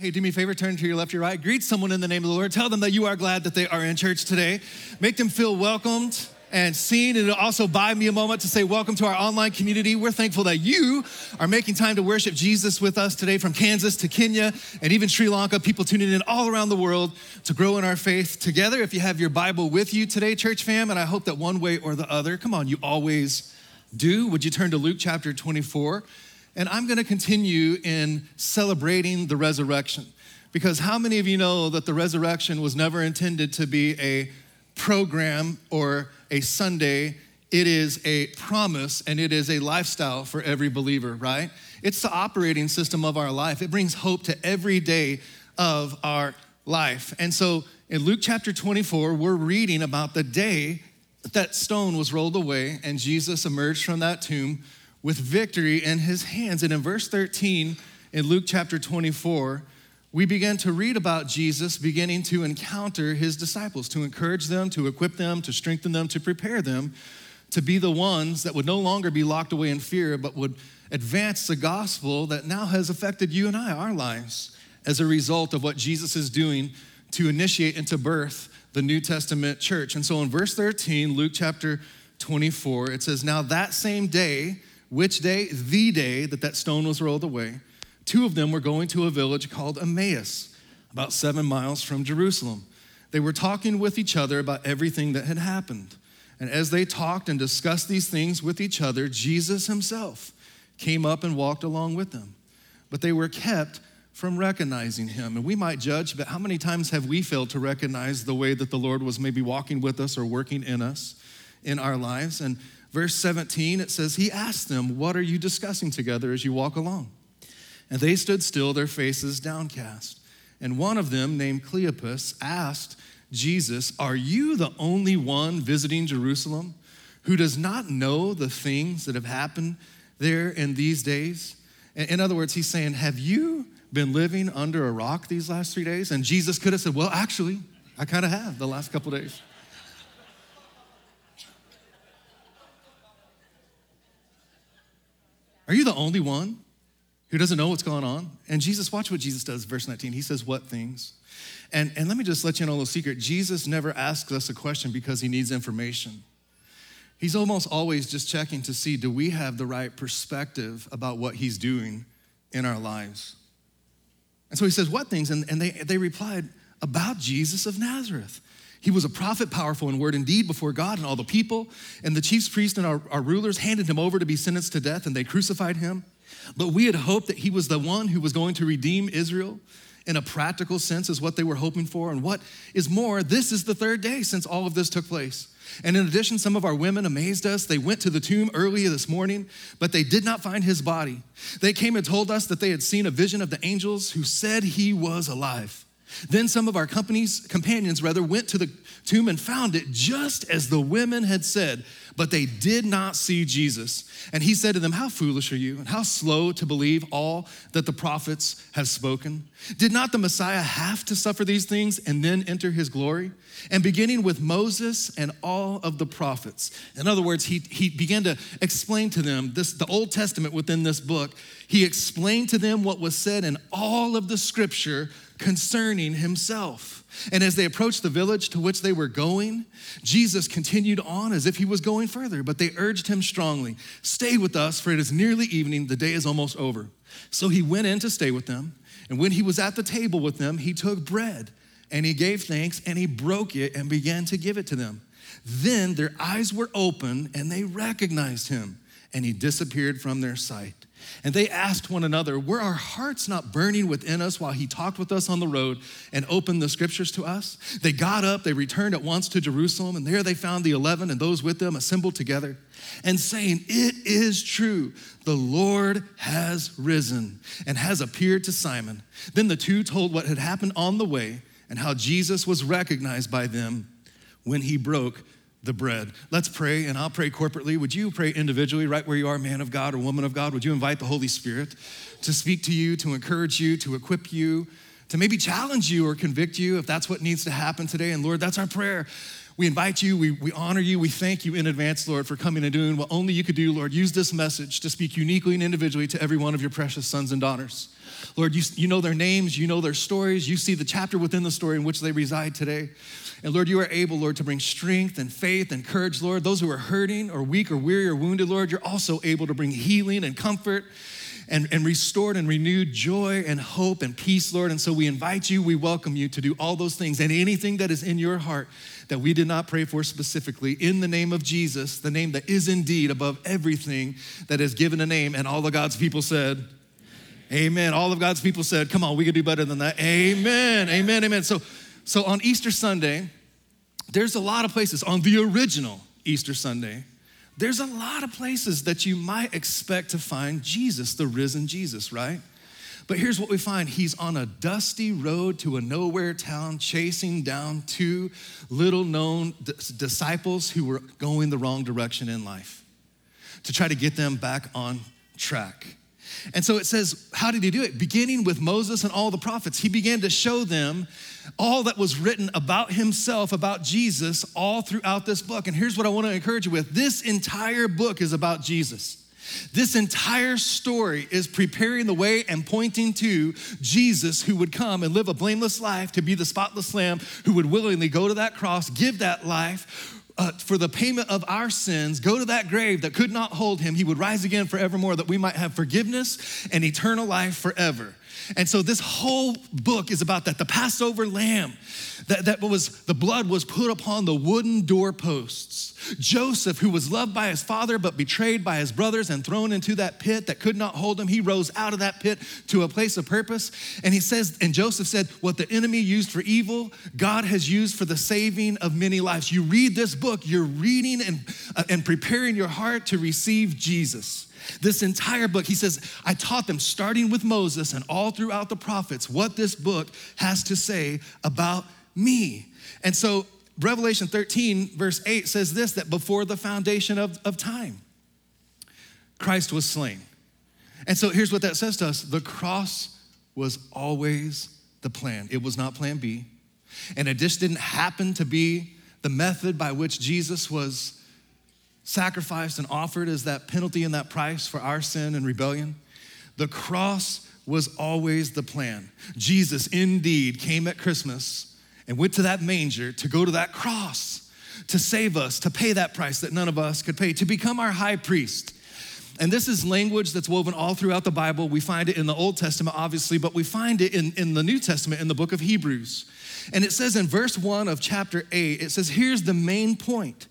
Hey, do me a favor, turn to your left, your right. Greet someone in the name of the Lord. Tell them that you are glad that they are in church today. Make them feel welcomed and seen. And also buy me a moment to say welcome to our online community. We're thankful that you are making time to worship Jesus with us today, from Kansas to Kenya and even Sri Lanka. People tuning in all around the world to grow in our faith together. If you have your Bible with you today, church fam, and I hope that one way or the other, come on, you always do. Would you turn to Luke chapter 24? And I'm going to continue in celebrating the resurrection, because how many of you know that the resurrection was never intended to be a program or a Sunday? It is a promise and it is a lifestyle for every believer, right? It's the operating system of our life. It brings hope to every day of our life. And so in Luke chapter 24, we're reading about the day that stone was rolled away and Jesus emerged from that tomb with victory in his hands. And in verse 13 in Luke chapter 24, we begin to read about Jesus beginning to encounter his disciples, to encourage them, to equip them, to strengthen them, to prepare them to be the ones that would no longer be locked away in fear, but would advance the gospel that now has affected you and I, our lives, as a result of what Jesus is doing to initiate and to birth the New Testament church. And so in verse 13, Luke chapter 24, it says, "Now that same day," which day? The day that stone was rolled away, "two of them were going to a village called Emmaus, about 7 miles from Jerusalem. They were talking with each other about everything that had happened. And as they talked and discussed these things with each other, Jesus himself came up and walked along with them. But they were kept from recognizing him." And we might judge, but how many times have we failed to recognize the way that the Lord was maybe walking with us or working in us in our lives? And verse 17, it says, "He asked them, 'What are you discussing together as you walk along?' And they stood still, their faces downcast. And one of them, named Cleopas, asked Jesus, 'Are you the only one visiting Jerusalem who does not know the things that have happened there in these days?'" In other words, he's saying, have you been living under a rock these last 3 days? And Jesus could have said, "Well, actually, I kind of have the last couple days." Are you the only one who doesn't know what's going on? And Jesus, watch what Jesus does, verse 19. He says, "What things?" And let me just let you know a little secret. Jesus never asks us a question because he needs information. He's almost always just checking to see, do we have the right perspective about what he's doing in our lives? And so he says, "What things?" And they replied, "About Jesus of Nazareth. He was a prophet, powerful in word and deed before God and all the people. And the chief priests and our rulers handed him over to be sentenced to death, and they crucified him. But we had hoped that he was the one who was going to redeem Israel. In a practical sense is what they were hoping for. And what is more, this is the third day since all of this took place. And in addition, some of our women amazed us. They went to the tomb early this morning, but they did not find his body. They came and told us that they had seen a vision of the angels who said he was alive. Then some of our companions went to the tomb and found it just as the women had said, but they did not see Jesus. And he said to them, 'How foolish are you, and how slow to believe all that the prophets have spoken? Did not the Messiah have to suffer these things and then enter his glory?' And beginning with Moses and all of the prophets." In other words, he began to explain to them the Old Testament within this book. He explained to them what was said in all of the scripture concerning himself. And as they approached the village to which they were going, Jesus continued on as if he was going further, but they urged him strongly, "Stay with us, for it is nearly evening, the day is almost over." So he went in to stay with them, and when he was at the table with them, he took bread, and he gave thanks, and he broke it and began to give it to them. Then their eyes were opened, and they recognized him, and he disappeared from their sight. And they asked one another, "Were our hearts not burning within us while he talked with us on the road and opened the scriptures to us?" They got up, they returned at once to Jerusalem, and there they found the 11 and those with them assembled together and saying, "It is true, the Lord has risen and has appeared to Simon." Then the two told what had happened on the way and how Jesus was recognized by them when he broke the bread. Let's pray, and I'll pray corporately. Would you pray individually right where you are, man of God or woman of God? Would you invite the Holy Spirit to speak to you, to encourage you, to equip you, to maybe challenge you or convict you if that's what needs to happen today? And Lord, that's our prayer. We invite you, we honor you, we thank you in advance, Lord, for coming and doing what only you could do, Lord. Use this message to speak uniquely and individually to every one of your precious sons and daughters. Lord, you know their names, you know their stories, you see the chapter within the story in which they reside today. And Lord, you are able, Lord, to bring strength and faith and courage, Lord. Those who are hurting or weak or weary or wounded, Lord, you're also able to bring healing and comfort and restored and renewed joy and hope and peace, Lord. And so we invite you, we welcome you to do all those things and anything that is in your heart that we did not pray for specifically, in the name of Jesus, the name that is indeed above everything that is given a name. And all of God's people said, amen. All of God's people said, come on, we could do better than that. Amen, amen, amen. So on Easter Sunday, there's a lot of places, on the original Easter Sunday, there's a lot of places that you might expect to find Jesus, the risen Jesus, right? But here's what we find. He's on a dusty road to a nowhere town, chasing down two little-known disciples who were going the wrong direction in life to try to get them back on track. And so it says, how did he do it? Beginning with Moses and all the prophets, he began to show them all that was written about himself, about Jesus, all throughout this book. And here's what I want to encourage you with. This entire book is about Jesus. This entire story is preparing the way and pointing to Jesus, who would come and live a blameless life, to be the spotless lamb who would willingly go to that cross, give that life for the payment of our sins, go to that grave that could not hold him. He would rise again forevermore, that we might have forgiveness and eternal life forever. And so this whole book is about that. The Passover lamb, the blood was put upon the wooden doorposts. Joseph, who was loved by his father but betrayed by his brothers and thrown into that pit that could not hold him, he rose out of that pit to a place of purpose. And he says, and Joseph said, what the enemy used for evil, God has used for the saving of many lives. You read this book, you're reading and preparing your heart to receive Jesus. This entire book, he says, I taught them, starting with Moses and all throughout the prophets, what this book has to say about me. And so Revelation 13, verse 8 says this, that before the foundation of time, Christ was slain. And so here's what that says to us. The cross was always the plan. It was not plan B. And it just didn't happen to be the method by which Jesus was sacrificed and offered as that penalty and that price for our sin and rebellion. The cross was always the plan. Jesus indeed came at Christmas and went to that manger to go to that cross, to save us, to pay that price that none of us could pay, to become our high priest. And this is language that's woven all throughout the Bible. We find it in the Old Testament, obviously, but we find it in the New Testament, in the book of Hebrews. And it says in verse 1 of chapter 8, it says, here's the main point.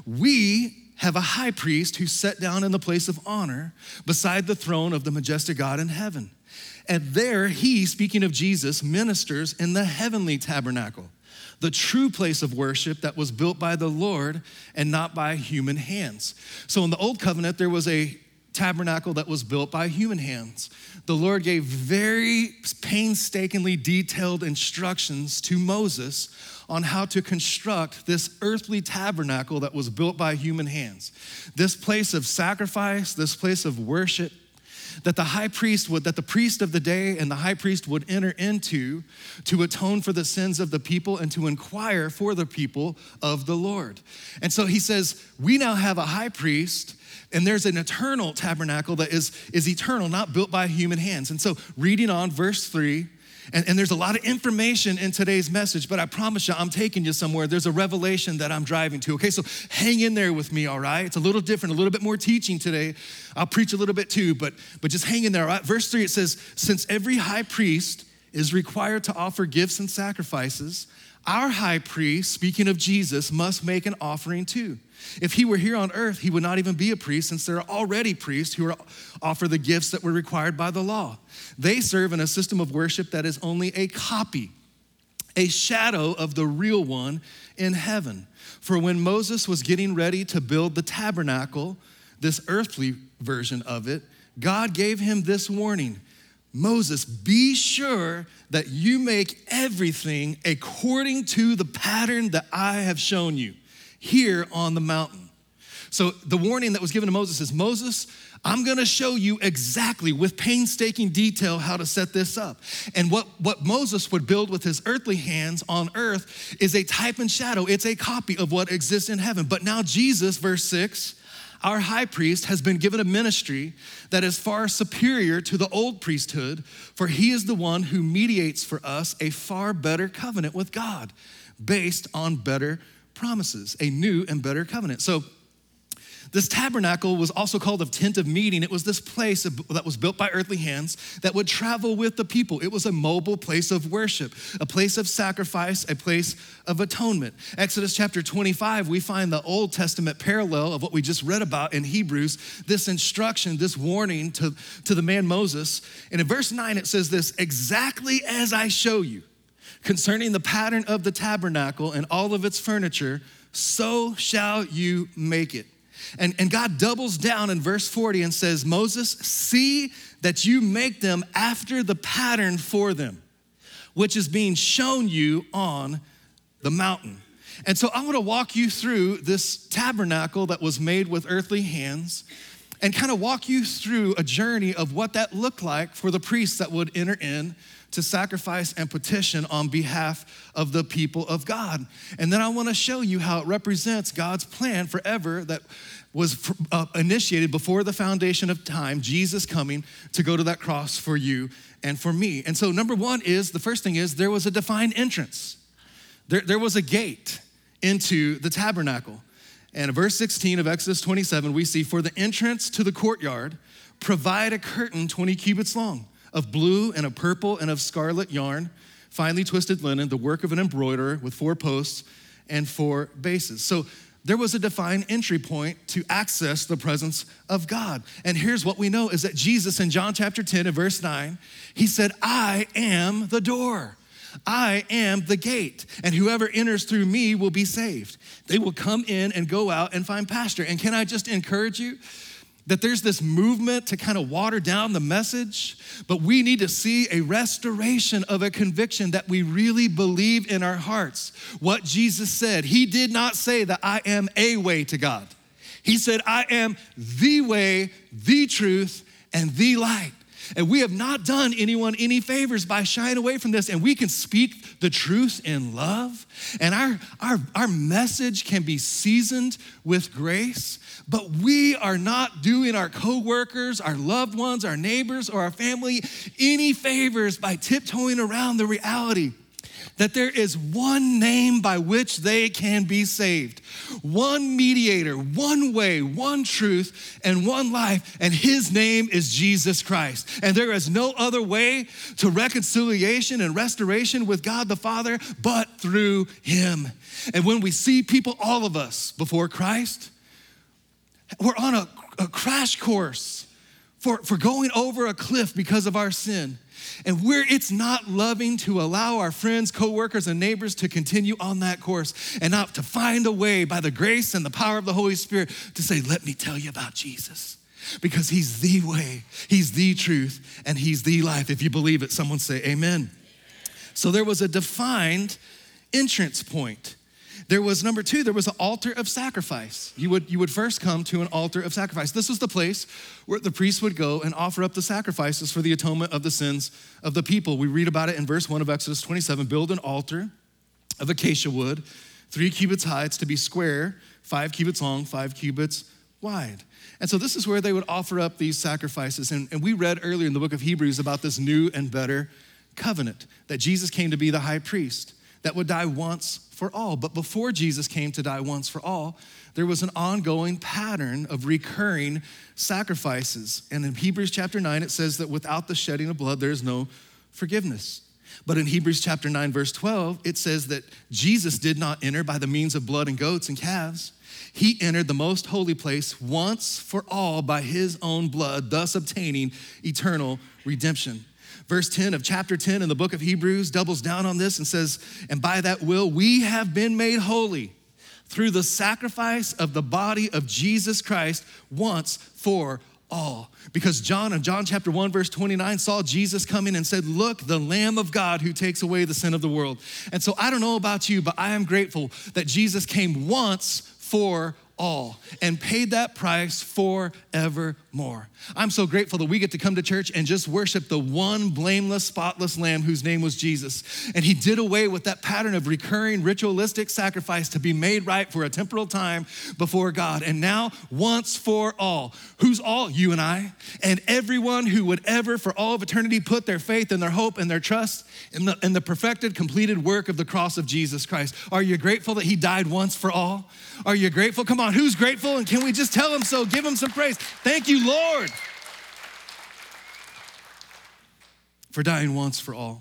We have a high priest who sat down in the place of honor beside the throne of the majestic God in heaven. And there he, speaking of Jesus, ministers in the heavenly tabernacle, the true place of worship that was built by the Lord and not by human hands. So in the old covenant, there was a tabernacle that was built by human hands. The Lord gave very painstakingly detailed instructions to Moses on how to construct this earthly tabernacle that was built by human hands. This place of sacrifice, this place of worship, that the priest of the day and the high priest would enter into to atone for the sins of the people and to inquire for the people of the Lord. And so he says, we now have a high priest, and there's an eternal tabernacle that is eternal, not built by human hands. And so reading on verse 3, and there's a lot of information in today's message, but I promise you, I'm taking you somewhere. There's a revelation that I'm driving to, okay? So hang in there with me, all right? It's a little different, a little bit more teaching today. I'll preach a little bit too, but just hang in there, all right? Verse 3, it says, since every high priest is required to offer gifts and sacrifices, our high priest, speaking of Jesus, must make an offering too. If he were here on earth, he would not even be a priest, since there are already priests who offer the gifts that were required by the law. They serve in a system of worship that is only a copy, a shadow of the real one in heaven. For when Moses was getting ready to build the tabernacle, this earthly version of it, God gave him this warning: Moses, be sure that you make everything according to the pattern that I have shown you here on the mountain. So the warning that was given to Moses is, Moses, I'm gonna show you exactly with painstaking detail how to set this up. And what Moses would build with his earthly hands on earth is a type and shadow. It's a copy of what exists in heaven. But now Jesus, verse 6, our high priest has been given a ministry that is far superior to the old priesthood, for he is the one who mediates for us a far better covenant with God, based on better promises, a new and better covenant. So this tabernacle was also called a tent of meeting. It was this place that was built by earthly hands that would travel with the people. It was a mobile place of worship, a place of sacrifice, a place of atonement. Exodus chapter 25, we find the Old Testament parallel of what we just read about in Hebrews, this instruction, this warning to the man Moses. And in verse 9, it says this, exactly as I show you concerning the pattern of the tabernacle and all of its furniture, so shall you make it. And God doubles down in verse 40 and says, Moses, see that you make them after the pattern for them, which is being shown you on the mountain. And so I want to walk you through this tabernacle that was made with earthly hands and kind of walk you through a journey of what that looked like for the priests that would enter in to sacrifice and petition on behalf of the people of God. And then I want to show you how it represents God's plan forever that was initiated before the foundation of time, Jesus coming to go to that cross for you and for me. And so number one is, the first thing is, there was a defined entrance. There was a gate into the tabernacle. And in verse 16 of Exodus 27, we see, for the entrance to the courtyard, provide a curtain 20 cubits long, of blue and of purple and of scarlet yarn, finely twisted linen, the work of an embroiderer with 4 posts and 4 bases. So there was a defined entry point to access the presence of God. And here's what we know is that Jesus in John chapter 10 and verse 9, he said, I am the door. I am the gate, and whoever enters through me will be saved. They will come in and go out and find pasture. And can I just encourage you that there's this movement to kind of water down the message, but we need to see a restoration of a conviction that we really believe in our hearts. What Jesus said, he did not say that I am a way to God. He said, I am the way, the truth, and the light. And we have not done anyone any favors by shying away from this. And we can speak the truth in love. And our message can be seasoned with grace. But we are not doing our coworkers, our loved ones, our neighbors, or our family any favors by tiptoeing around the reality that there is one name by which they can be saved. One mediator, one way, one truth, and one life, and his name is Jesus Christ. And there is no other way to reconciliation and restoration with God the Father but through him. And when we see people, all of us, before Christ, we're on a crash course for going over a cliff because of our sin. And it's not loving to allow our friends, coworkers, and neighbors to continue on that course and not to find a way by the grace and the power of the Holy Spirit to say, let me tell you about Jesus. Because he's the way, he's the truth, and he's the life. If you believe it, someone say amen. So there was a defined entrance point. There was, number 2, there was an altar of sacrifice. You would first come to an altar of sacrifice. This was the place where the priests would go and offer up the sacrifices for the atonement of the sins of the people. We read about it in verse 1 of Exodus 27. Build an altar of acacia wood, 3 cubits high. It's to be square, 5 cubits long, 5 cubits wide. And so this is where they would offer up these sacrifices. And we read earlier in the book of Hebrews about this new and better covenant, that Jesus came to be the high priest that would die once for all. But before Jesus came to die once for all, there was an ongoing pattern of recurring sacrifices. And in Hebrews chapter 9, it says that without the shedding of blood, there is no forgiveness. But in Hebrews chapter 9, verse 12, it says that Jesus did not enter by the means of blood and goats and calves. He entered the most holy place once for all by his own blood, thus obtaining eternal redemption. Verse 10 of chapter 10 in the book of Hebrews doubles down on this and says, and by that will we have been made holy through the sacrifice of the body of Jesus Christ once for all. Because John in John chapter 1 verse 29 saw Jesus coming and said, look, the Lamb of God who takes away the sin of the world. And so I don't know about you, but I am grateful that Jesus came once for all and paid that price forevermore. more. I'm so grateful that we get to come to church and just worship the one blameless, spotless Lamb whose name was Jesus. And he did away with that pattern of recurring ritualistic sacrifice to be made right for a temporal time before God. And now, once for all. Who's all? You and I. And everyone who would ever, for all of eternity, put their faith and their hope and their trust in the perfected, completed work of the cross of Jesus Christ. Are you grateful that he died once for all? Are you grateful? Come on, who's grateful? And can we just tell him so? Give him some praise. Thank you, Lord, for dying once for all.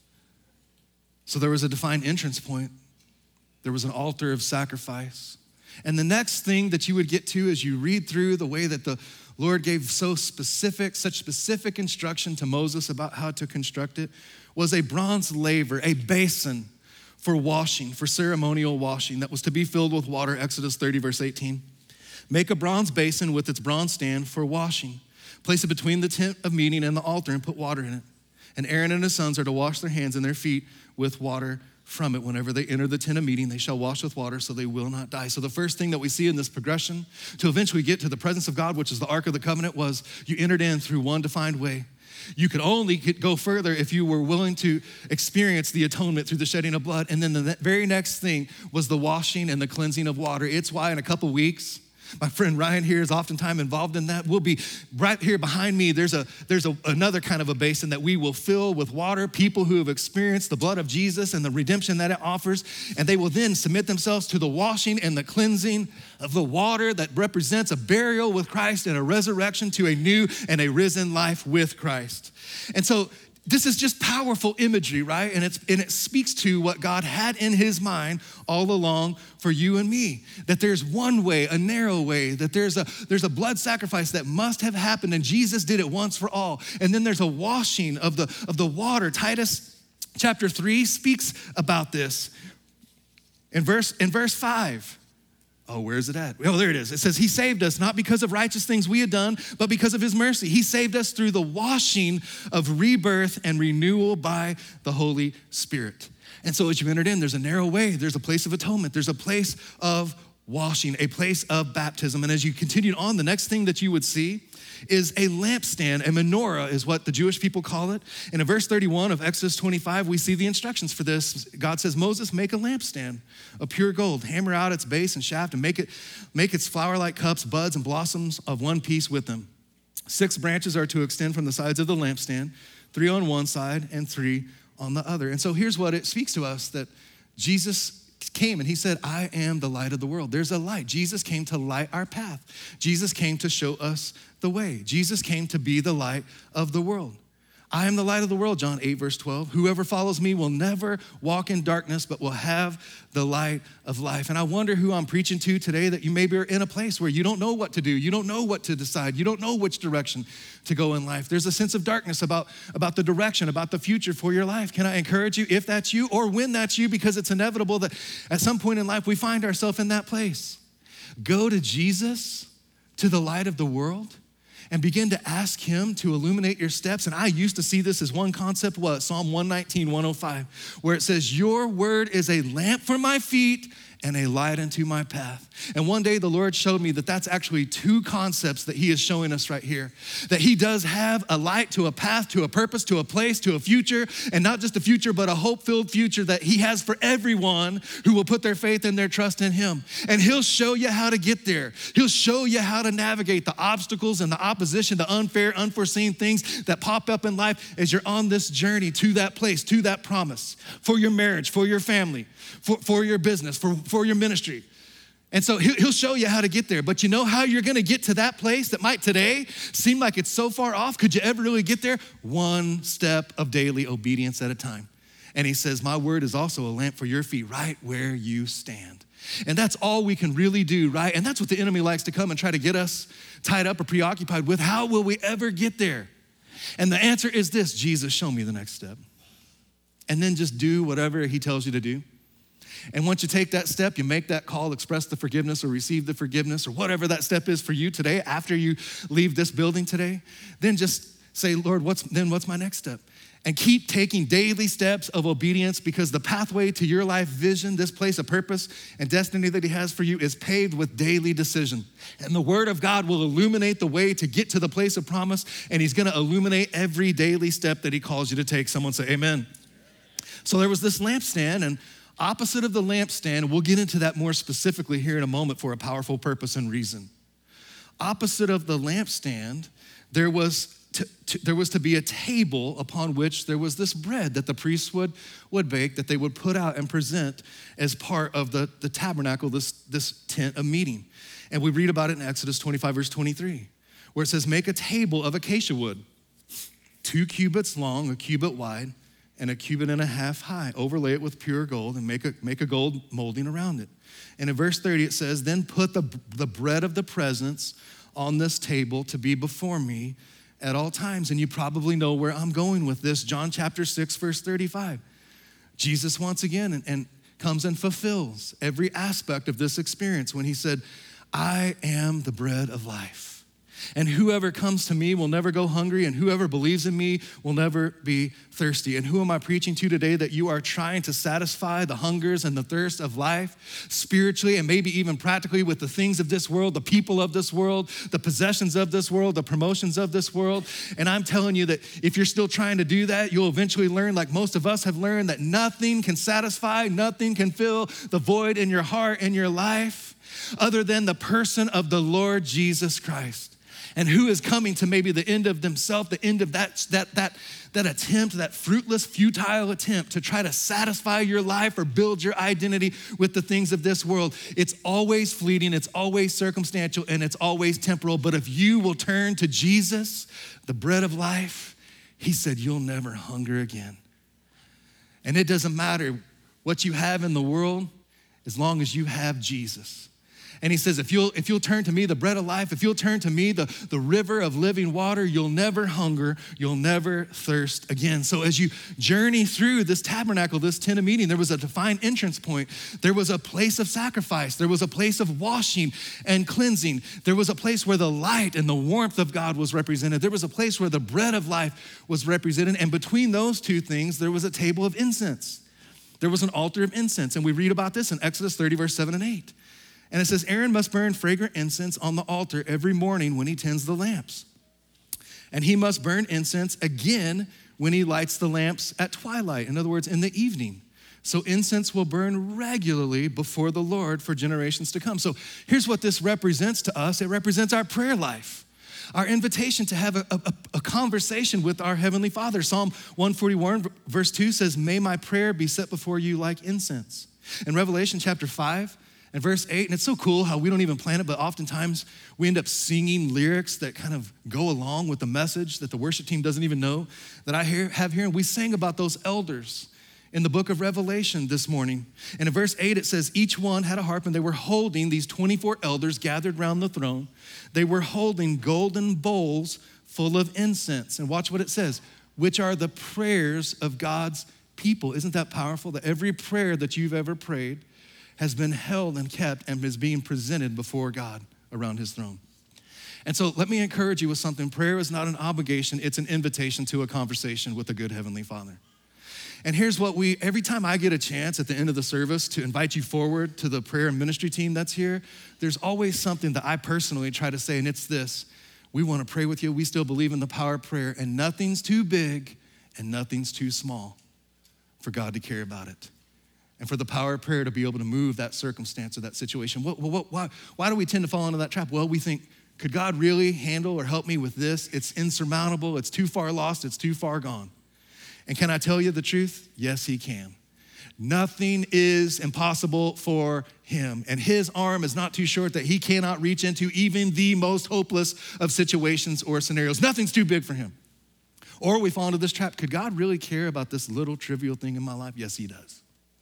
So there was a defined entrance point. There was an altar of sacrifice. And the next thing that you would get to as you read through the way that the Lord gave such specific instruction to Moses about how to construct it was a bronze laver, a basin for washing, for ceremonial washing that was to be filled with water, Exodus 30, verse 18. Make a bronze basin with its bronze stand for washing. Place it between the tent of meeting and the altar and put water in it. And Aaron and his sons are to wash their hands and their feet with water from it. Whenever they enter the tent of meeting, they shall wash with water so they will not die. So the first thing that we see in this progression to eventually get to the presence of God, which is the Ark of the Covenant, was you entered in through one defined way. You could only go further if you were willing to experience the atonement through the shedding of blood. And then the very next thing was the washing and the cleansing of water. It's why in a couple weeks, my friend Ryan here is oftentimes involved in that. We'll be right here behind me. There's another kind of a basin that we will fill with water, people who have experienced the blood of Jesus and the redemption that it offers, and they will then submit themselves to the washing and the cleansing of the water that represents a burial with Christ and a resurrection to a new and a risen life with Christ. And so this is just powerful imagery, right? And it speaks to what God had in his mind all along for you and me. That there's one way, a narrow way, that there's a blood sacrifice that must have happened, and Jesus did it once for all. And then there's a washing of the water. Titus chapter 3 speaks about this. In verse 5. Oh, where is it at? Oh, there it is. It says, he saved us not because of righteous things we had done, but because of his mercy. He saved us through the washing of rebirth and renewal by the Holy Spirit. And so as you entered in, there's a narrow way. There's a place of atonement. There's a place of washing, a place of baptism. And as you continued on, the next thing that you would see is a lampstand. A menorah is what the Jewish people call it. And in verse 31 of Exodus 25, we see the instructions for this. God says, Moses, make a lampstand of pure gold. Hammer out its base and shaft and make its flower-like cups, buds, and blossoms of one piece with them. 6 branches are to extend from the sides of the lampstand, 3 on one side and 3 on the other. And so here's what it speaks to us, that Jesus came and he said, I am the light of the world. There's a light. Jesus came to light our path. Jesus came to show us the way. Jesus came to be the light of the world. I am the light of the world, John 8, verse 12. Whoever follows me will never walk in darkness, but will have the light of life. And I wonder who I'm preaching to today, that you maybe are in a place where you don't know what to do. You don't know what to decide. You don't know which direction to go in life. There's a sense of darkness about the direction, about the future for your life. Can I encourage you, if that's you or when that's you, because it's inevitable that at some point in life we find ourselves in that place. Go to Jesus, to the light of the world, and begin to ask him to illuminate your steps. And I used to see this as one concept, Psalm 119, 105, where it says, your word is a lamp for my feet and a light unto my path. And one day the Lord showed me that that's actually 2 concepts that he is showing us right here. That he does have a light to a path, to a purpose, to a place, to a future, and not just a future, but a hope-filled future that he has for everyone who will put their faith and their trust in him. And he'll show you how to get there. He'll show you how to navigate the obstacles and the opposition, the unfair, unforeseen things that pop up in life as you're on this journey to that place, to that promise, for your marriage, for your family, for your business, for your ministry. And so he'll show you how to get there. But you know how you're gonna get to that place that might today seem like it's so far off? Could you ever really get there? One step of daily obedience at a time. And he says, my word is also a lamp for your feet, right where you stand. And that's all we can really do, right? And that's what the enemy likes to come and try to get us tied up or preoccupied with. How will we ever get there? And the answer is this: Jesus, show me the next step. And then just do whatever he tells you to do. And once you take that step, you make that call, express the forgiveness or receive the forgiveness or whatever that step is for you today after you leave this building today, then just Say, Lord, what's my next step? And keep taking daily steps of obedience, because the pathway to your life vision, this place of purpose and destiny that he has for you, is paved with daily decision. And the word of God will illuminate the way to get to the place of promise, and he's gonna illuminate every daily step that he calls you to take. Someone say amen. So there was this lampstand, and opposite of the lampstand, we'll get into that more specifically here in a moment for a powerful purpose and reason. Opposite of the lampstand, there was to be a table upon which there was this bread that the priests would bake, that they would put out and present as part of the tabernacle, this tent of meeting. And we read about it in Exodus 25, verse 23, where it says, make a table of acacia wood, 2 cubits long, a cubit wide, and a cubit and a half high. Overlay it with pure gold and make a gold molding around it. And in verse 30, it says, then put the bread of the presence on this table to be before me at all times. And you probably know where I'm going with this. John chapter 6, verse 35. Jesus once again and comes and fulfills every aspect of this experience when he said, I am the bread of life. And whoever comes to me will never go hungry, and whoever believes in me will never be thirsty. And who am I preaching to today? That you are trying to satisfy the hungers and the thirst of life spiritually and maybe even practically with the things of this world, the people of this world, the possessions of this world, the promotions of this world. And I'm telling you that if you're still trying to do that, you'll eventually learn, like most of us have learned, that nothing can satisfy, nothing can fill the void in your heart and your life other than the person of the Lord Jesus Christ. And who is coming to maybe the end of themselves, the end of that attempt, that fruitless, futile attempt to try to satisfy your life or build your identity with the things of this world. It's always fleeting, it's always circumstantial, and it's always temporal. But if you will turn to Jesus, the bread of life, he said, you'll never hunger again. And it doesn't matter what you have in the world as long as you have Jesus. And he says, if you'll turn to me, the bread of life, if you'll turn to me, the river of living water, you'll never hunger, you'll never thirst again. So as you journey through this tabernacle, this tent of meeting, there was a defined entrance point. There was a place of sacrifice. There was a place of washing and cleansing. There was a place where the light and the warmth of God was represented. There was a place where the bread of life was represented. And between those two things, there was a table of incense. There was an altar of incense. And we read about this in Exodus 30, verse 7 and 8. And it says, Aaron must burn fragrant incense on the altar every morning when he tends the lamps. And he must burn incense again when he lights the lamps at twilight. In other words, in the evening. So incense will burn regularly before the Lord for generations to come. So here's what this represents to us. It represents our prayer life, our invitation to have a conversation with our Heavenly Father. Psalm 141, verse 2 says, may my prayer be set before you like incense. In Revelation chapter 5, and verse 8, and it's so cool how we don't even plan it, but oftentimes we end up singing lyrics that kind of go along with the message that the worship team doesn't even know that I have here. And we sang about those elders in the book of Revelation this morning. And in verse 8, it says, each one had a harp, and they were holding, these 24 elders gathered around the throne. They were holding golden bowls full of incense. And watch what it says, which are the prayers of God's people. Isn't that powerful? That every prayer that you've ever prayed has been held and kept and is being presented before God around his throne. And so let me encourage you with something. Prayer is not an obligation, it's an invitation to a conversation with a good Heavenly Father. And here's what every time I get a chance at the end of the service to invite you forward to the prayer and ministry team that's here, there's always something that I personally try to say, and it's this: we want to pray with you. We still believe in the power of prayer, and nothing's too big and nothing's too small for God to care about it. And for the power of prayer to be able to move that circumstance or that situation. Why do we tend to fall into that trap? Well, we think, could God really handle or help me with this? It's insurmountable, it's too far lost, it's too far gone. And can I tell you the truth? Yes, he can. Nothing is impossible for him. And his arm is not too short that he cannot reach into even the most hopeless of situations or scenarios. Nothing's too big for him. Or we fall into this trap. Could God really care about this little trivial thing in my life? Yes, he does.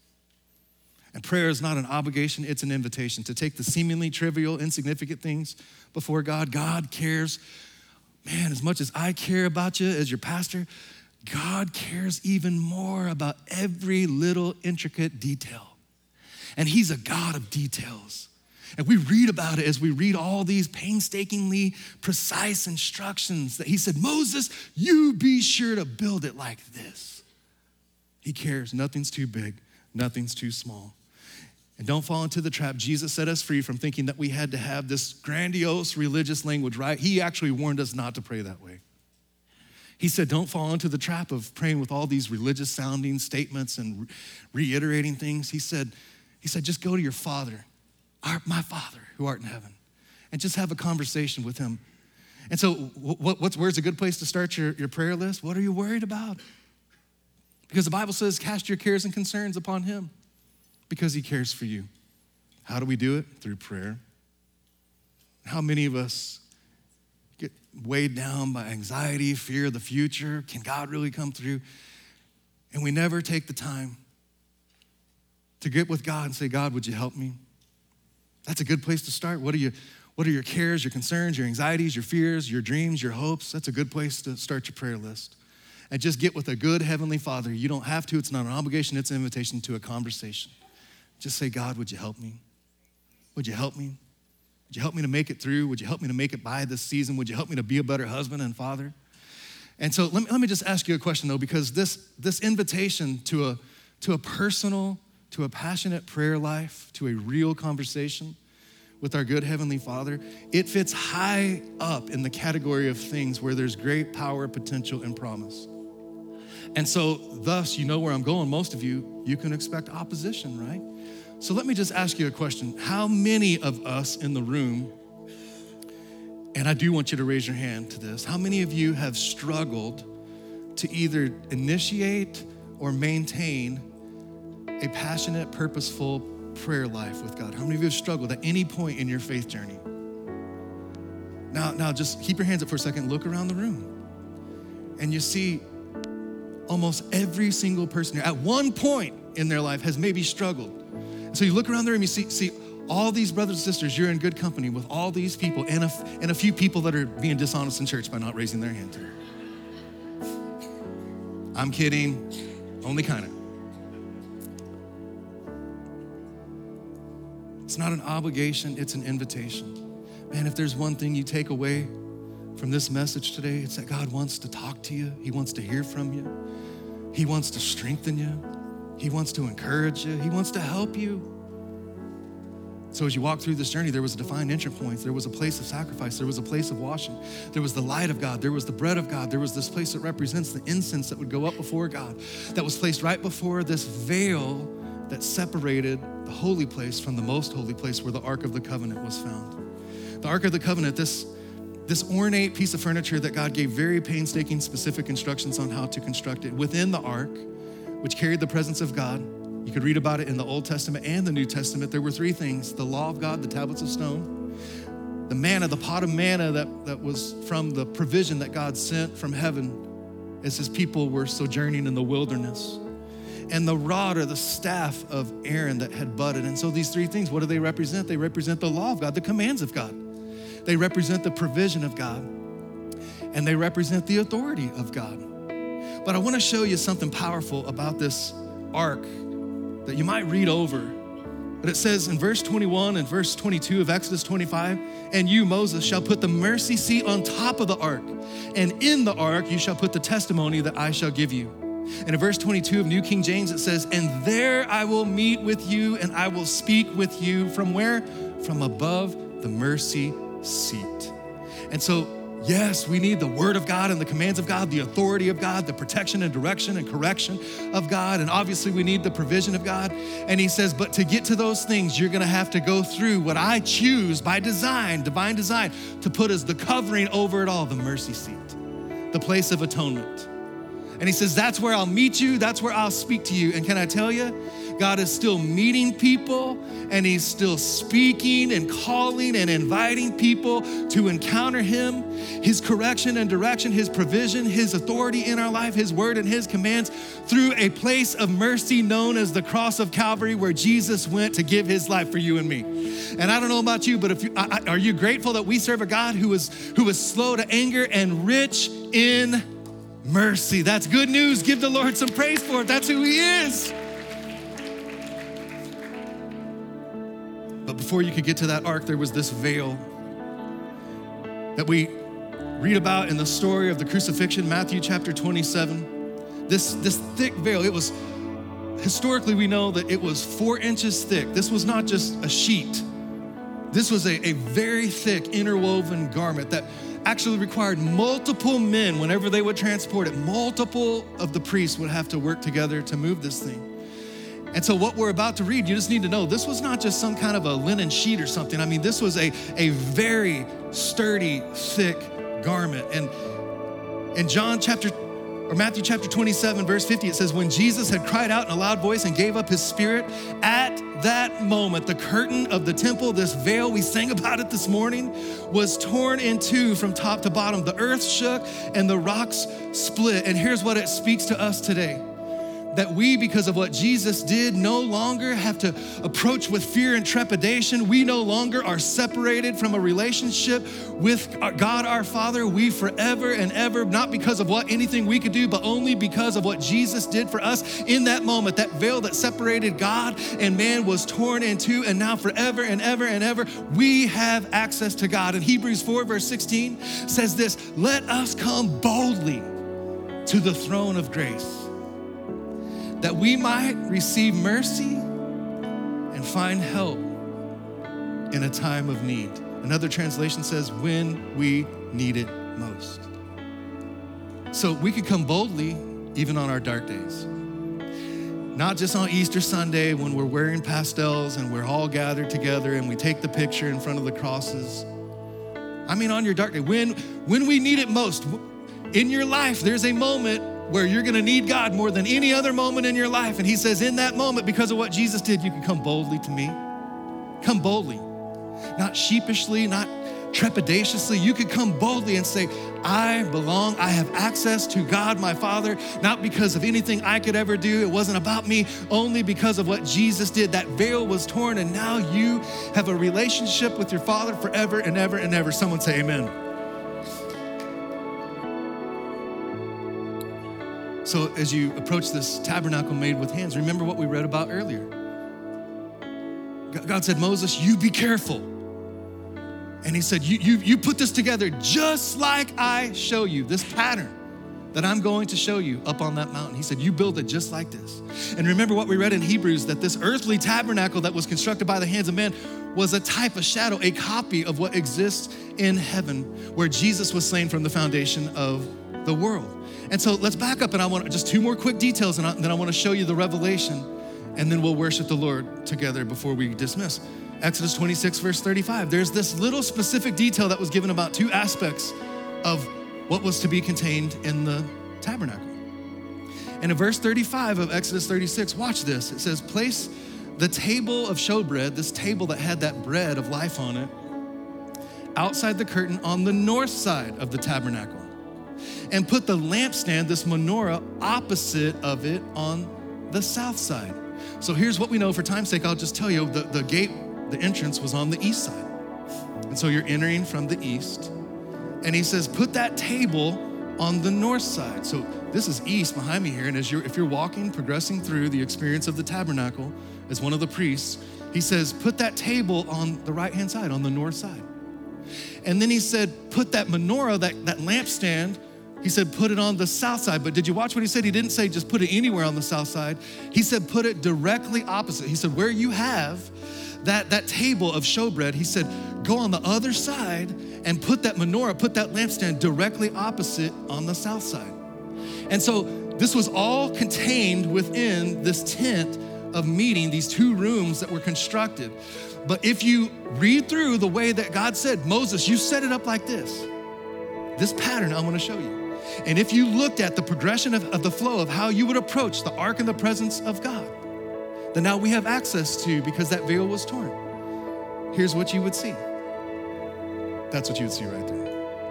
And prayer is not an obligation, it's an invitation to take the seemingly trivial, insignificant things before God. God cares, man, as much as I care about you as your pastor, God cares even more about every little intricate detail. And he's a God of details. And we read about it as we read all these painstakingly precise instructions that he said, Moses, you be sure to build it like this. He cares. Nothing's too big. Nothing's too small. And don't fall into the trap. Jesus set us free from thinking that we had to have this grandiose religious language, right? He actually warned us not to pray that way. He said, don't fall into the trap of praying with all these religious sounding statements and reiterating things. He said, just go to your Father, my Father who art in heaven, and just have a conversation with him. And so where's a good place to start your prayer list? What are you worried about? Because the Bible says, cast your cares and concerns upon him because he cares for you. How do we do it? Through prayer. How many of us get weighed down by anxiety, fear of the future? Can God really come through? And we never take the time to get with God and say, God, would you help me? That's a good place to start. What are your cares, your concerns, your anxieties, your fears, your dreams, your hopes? That's a good place to start your prayer list. And just get with a good Heavenly Father. You don't have to. It's not an obligation. It's an invitation to a conversation. Just say, God, would you help me? Would you help me? Would you help me to make it through? Would you help me to make it by this season? Would you help me to be a better husband and father? And so let me just ask you a question, though, because this invitation to a personal, to a passionate prayer life, to a real conversation with our good Heavenly Father, it fits high up in the category of things where there's great power, potential, and promise. And so thus, you know where I'm going. Most of you can expect opposition, right? So let me just ask you a question. How many of us in the room, and I do want you to raise your hand to this, how many of you have struggled to either initiate or maintain a passionate, purposeful prayer life with God? How many of you have struggled at any point in your faith journey? Now just keep your hands up for a second. Look around the room. And you see almost every single person here at one point in their life has maybe struggled. So you look around the room, you see all these brothers and sisters. You're in good company with all these people and a few people that are being dishonest in church by not raising their hand. I'm kidding, only kind of. It's not an obligation, it's an invitation. Man, if there's one thing you take away from this message today, it's that God wants to talk to you. He wants to hear from you. He wants to strengthen you. He wants to encourage you. He wants to help you. So as you walk through this journey, there was a defined entry point. There was a place of sacrifice. There was a place of washing. There was the light of God. There was the bread of God. There was this place that represents the incense that would go up before God, that was placed right before this veil that separated the holy place from the most holy place where the Ark of the Covenant was found. The Ark of the Covenant, this ornate piece of furniture that God gave very painstaking, specific instructions on how to construct it. Within the Ark, which carried the presence of God, you could read about it in the Old Testament and the New Testament. There were three things: the law of God, the tablets of stone, the manna, the pot of manna that was from the provision that God sent from heaven as his people were sojourning in the wilderness, and the rod or the staff of Aaron that had budded. And so these three things, what do they represent? They represent the law of God, the commands of God. They represent the provision of God, and they represent the authority of God. But I want to show you something powerful about this ark that you might read over. But it says in verse 21 and verse 22 of Exodus 25, and you, Moses, shall put the mercy seat on top of the ark, and in the ark you shall put the testimony that I shall give you. And in verse 22 of New King James, it says, and there I will meet with you, and I will speak with you from where? From above the mercy seat. And so, yes, we need the word of God and the commands of God, the authority of God, the protection and direction and correction of God. And obviously we need the provision of God. And he says, but to get to those things, you're gonna have to go through what I choose by design, divine design, to put as the covering over it all, the mercy seat, the place of atonement. And he says, that's where I'll meet you. That's where I'll speak to you. And can I tell you, God is still meeting people, and he's still speaking and calling and inviting people to encounter him, his correction and direction, his provision, his authority in our life, his word and his commands through a place of mercy known as the cross of Calvary, where Jesus went to give his life for you and me. And I don't know about you, but are you grateful that we serve a God who is slow to anger and rich in mercy? That's good news. Give the Lord some praise for it. That's who he is. But before you could get to that ark, there was this veil that we read about in the story of the crucifixion, Matthew chapter 27. This thick veil, it was, historically we know that it was 4 inches thick. This was not just a sheet. This was a very thick interwoven garment that actually required multiple men whenever they would transport it. Multiple of the priests would have to work together to move this thing. And so what we're about to read, you just need to know, this was not just some kind of a linen sheet or something. I mean, this was a very sturdy, thick garment. And in Matthew chapter 27, verse 50, it says, when Jesus had cried out in a loud voice and gave up his spirit, at that moment, the curtain of the temple, this veil, we sang about it this morning, was torn in two from top to bottom. The earth shook and the rocks split. And here's what it speaks to us today. That we, because of what Jesus did, no longer have to approach with fear and trepidation. We no longer are separated from a relationship with God our Father. We forever and ever, not because of anything we could do, but only because of what Jesus did for us in that moment. That veil that separated God and man was torn in two, and now forever and ever and ever, we have access to God. And Hebrews 4 verse 16 says this, let us come boldly to the throne of grace, that we might receive mercy and find help in a time of need. Another translation says, when we need it most. So we could come boldly even on our dark days. Not just on Easter Sunday when we're wearing pastels and we're all gathered together and we take the picture in front of the crosses. I mean, on your dark day, when we need it most. In your life, there's a moment where you're gonna need God more than any other moment in your life. And he says, in that moment, because of what Jesus did, you can come boldly to me. Come boldly, not sheepishly, not trepidatiously. You could come boldly and say, I belong, I have access to God, my Father, not because of anything I could ever do. It wasn't about me, only because of what Jesus did. That veil was torn, and now you have a relationship with your Father forever and ever and ever. Someone say amen. So as you approach this tabernacle made with hands, remember what we read about earlier. God said, Moses, you be careful. And he said, you put this together just like I show you, this pattern that I'm going to show you up on that mountain. He said, you build it just like this. And remember what we read in Hebrews, that this earthly tabernacle that was constructed by the hands of men was a type, a shadow, a copy of what exists in heaven, where Jesus was slain from the foundation of the world. And so let's back up, and I want just 2 more quick details, and then I want to show you the revelation, and then we'll worship the Lord together before we dismiss. Exodus 26, verse 35. There's this little specific detail that was given about 2 aspects of what was to be contained in the tabernacle. And in verse 35 of Exodus 36, watch this. It says, place the table of showbread, this table that had that bread of life on it, outside the curtain on the north side of the tabernacle. And put the lampstand, this menorah, opposite of it on the south side. So here's what we know. For time's sake, I'll just tell you, the gate, the entrance was on the east side. And so you're entering from the east. And he says, put that table on the north side. So this is east behind me here. And if you're walking, progressing through the experience of the tabernacle as one of the priests, he says, put that table on the right-hand side, on the north side. And then he said, put that menorah, that lampstand, he said, put it on the south side. But did you watch what he said? He didn't say just put it anywhere on the south side. He said, put it directly opposite. He said, where you have that table of showbread, he said, go on the other side and put that menorah, put that lampstand directly opposite on the south side. And so this was all contained within this tent of meeting, these 2 rooms that were constructed. But if you read through the way that God said, Moses, you set it up like this pattern I'm gonna show you. And if you looked at the progression of the flow of how you would approach the ark in the presence of God, that now we have access to, because that veil was torn. Here's what you would see. That's what you would see right there.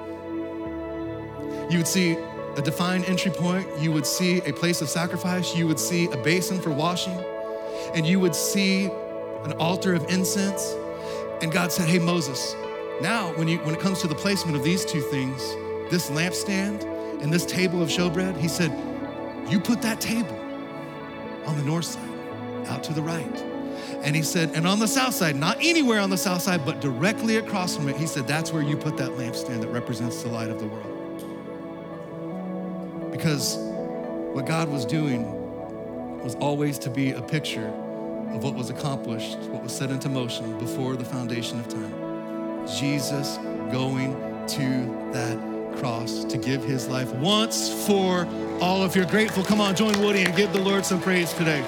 You would see a defined entry point. You would see a place of sacrifice. You would see a basin for washing. And you would see an altar of incense. And God said, hey, Moses, now when it comes to the placement of these 2 things, this lampstand and this table of showbread, he said, you put that table on the north side, out to the right. And he said, and on the south side, not anywhere on the south side, but directly across from it, he said, that's where you put that lampstand that represents the light of the world. Because what God was doing was always to be a picture of what was accomplished, what was set into motion before the foundation of time. Jesus going to that cross to give his life once for all. If you're grateful, come on, join Woody and give the Lord some praise today.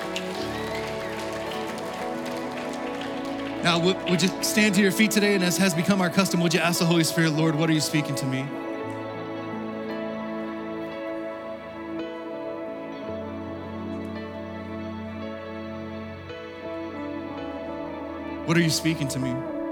Now, would you stand to your feet today, and as has become our custom, would you ask the Holy Spirit, Lord, what are you speaking to me? What are you speaking to me?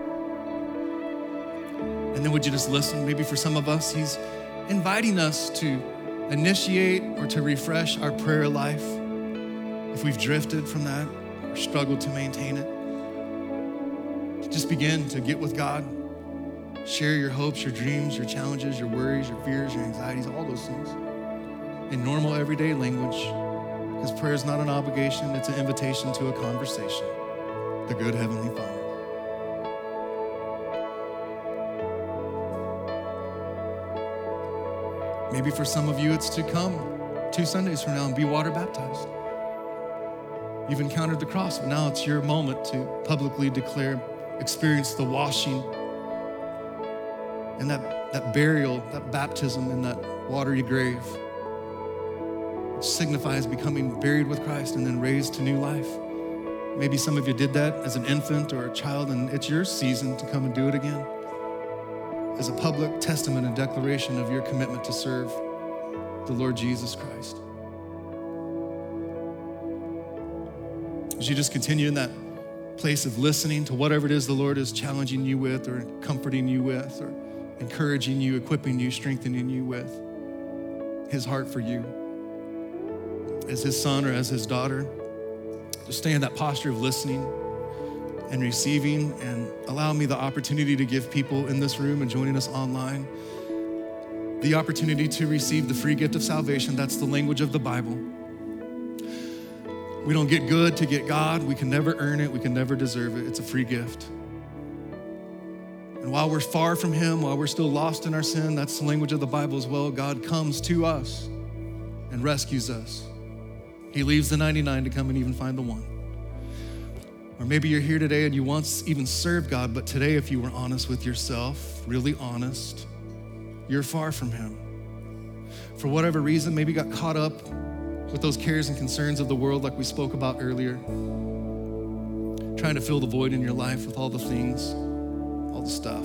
And then would you just listen? Maybe for some of us, he's inviting us to initiate or to refresh our prayer life if we've drifted from that or struggled to maintain it. Just begin to get with God. Share your hopes, your dreams, your challenges, your worries, your fears, your anxieties, all those things in normal everyday language, because prayer is not an obligation, it's an invitation to a conversation. The good Heavenly Father. Maybe for some of you, it's to come 2 Sundays from now and be water baptized. You've encountered the cross, but now it's your moment to publicly declare, experience the washing and that burial, that baptism in that watery grave, which signifies becoming buried with Christ and then raised to new life. Maybe some of you did that as an infant or a child, and it's your season to come and do it again as a public testament and declaration of your commitment to serve the Lord Jesus Christ. As you just continue in that place of listening to whatever it is the Lord is challenging you with or comforting you with or encouraging you, equipping you, strengthening you with, his heart for you as his son or as his daughter, just stay in that posture of listening and receiving, and allow me the opportunity to give people in this room and joining us online the opportunity to receive the free gift of salvation. That's the language of the Bible. We don't get good to get God. We can never earn it. We can never deserve it. It's a free gift. And while we're far from him, while we're still lost in our sin, that's the language of the Bible as well. God comes to us and rescues us. He leaves the 99 to come and even find the one. Or maybe you're here today and you once even served God, but today, if you were honest with yourself, really honest, you're far from him. For whatever reason, maybe got caught up with those cares and concerns of the world like we spoke about earlier, trying to fill the void in your life with all the things, all the stuff.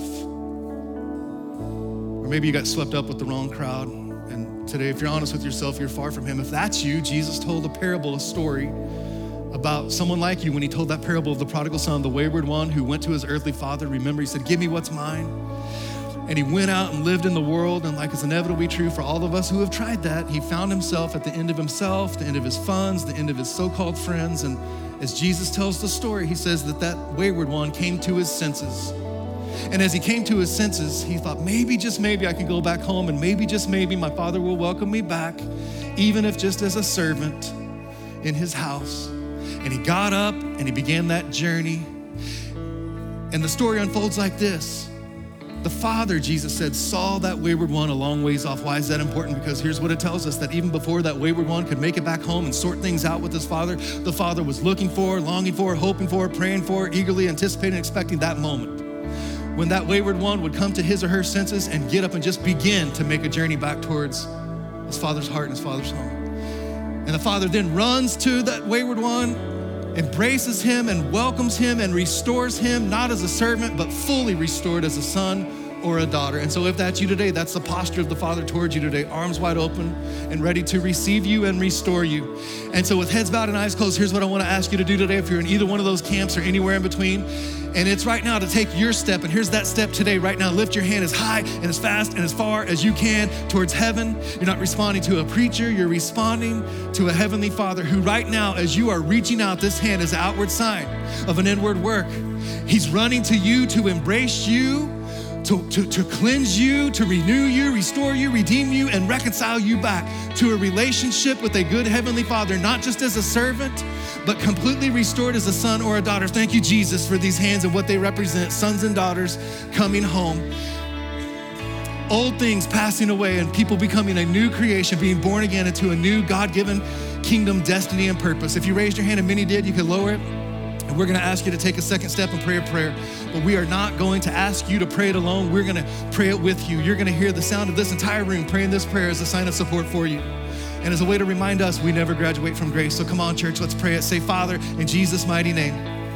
Or maybe you got swept up with the wrong crowd, and today, if you're honest with yourself, you're far from him. If that's you, Jesus told a parable, a story about someone like you when he told that parable of the prodigal son, the wayward one who went to his earthly father. Remember, he said, give me what's mine. And he went out and lived in the world, and like it's inevitably true for all of us who have tried that, he found himself at the end of himself, the end of his funds, the end of his so-called friends. And as Jesus tells the story, he says that wayward one came to his senses. And as he came to his senses, he thought, maybe, just maybe I can go back home, and maybe, just maybe my father will welcome me back, even if just as a servant in his house. And he got up and he began that journey. And the story unfolds like this. The father, Jesus said, saw that wayward one a long ways off. Why is that important? Because here's what it tells us, that even before that wayward one could make it back home and sort things out with his father, the father was looking for, longing for, hoping for, praying for, eagerly anticipating, expecting that moment when that wayward one would come to his or her senses and get up and just begin to make a journey back towards his father's heart and his father's home. And the father then runs to that wayward one, embraces him and welcomes him and restores him, not as a servant, but fully restored as a son or a daughter. And so if that's you today, that's the posture of the Father towards you today, arms wide open and ready to receive you and restore you. And so with heads bowed and eyes closed, here's what I want to ask you to do today if you're in either one of those camps or anywhere in between. And it's right now to take your step, and here's that step today. Right now, lift your hand as high and as fast and as far as you can towards heaven. You're not responding to a preacher, you're responding to a heavenly Father who right now, as you are reaching out, this hand is an outward sign of an inward work. He's running to you to embrace you, to cleanse you, to renew you, restore you, redeem you, and reconcile you back to a relationship with a good Heavenly Father, not just as a servant, but completely restored as a son or a daughter. Thank you, Jesus, for these hands and what they represent, sons and daughters coming home. Old things passing away and people becoming a new creation, being born again into a new God-given kingdom, destiny, and purpose. If you raised your hand and many did, you can lower it. And we're gonna ask you to take a second step and pray a prayer. But we are not going to ask you to pray it alone. We're gonna pray it with you. You're gonna hear the sound of this entire room praying this prayer as a sign of support for you. And as a way to remind us, we never graduate from grace. So come on, church, let's pray it. Say, Father, in Jesus' mighty name,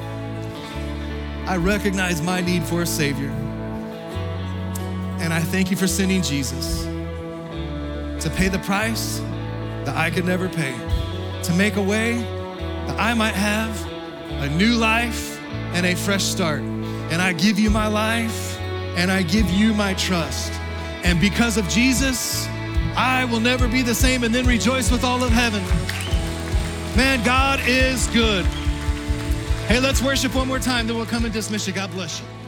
I recognize my need for a Savior. And I thank you for sending Jesus to pay the price that I could never pay, to make a way that I might have a new life and a fresh start. And I give you my life and I give you my trust. And because of Jesus, I will never be the same, and then rejoice with all of heaven. Man, God is good. Hey, let's worship one more time, then we'll come and dismiss you. God bless you.